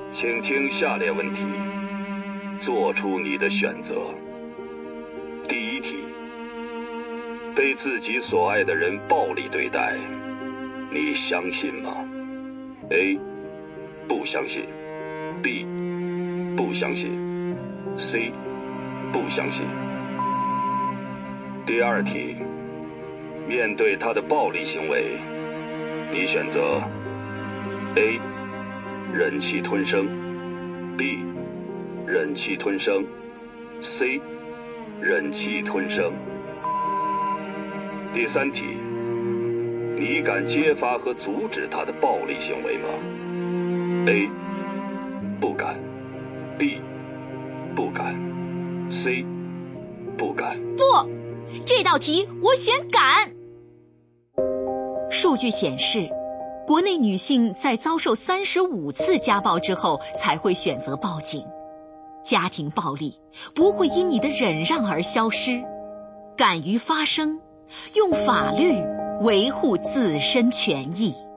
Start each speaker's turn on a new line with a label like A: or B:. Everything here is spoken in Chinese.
A: 请听下列问题，做出你的选择。第一题，被自己所爱的人暴力对待，你相信吗？ A. 不相信。 B. 不相信。 C. 不相信。第二题，面对他的暴力行为，你选择 A. 忍气吞声。 B. 忍气吞声。 C. 忍气吞声。第三题，你敢揭发和阻止他的暴力行为吗？ A. 不敢。 B. 不敢。 C. 不敢。
B: 不，这道题我选敢。数据显示，国内女性在遭受35次家暴之后才会选择报警。家庭暴力不会因你的忍让而消失，敢于发声，用法律维护自身权益。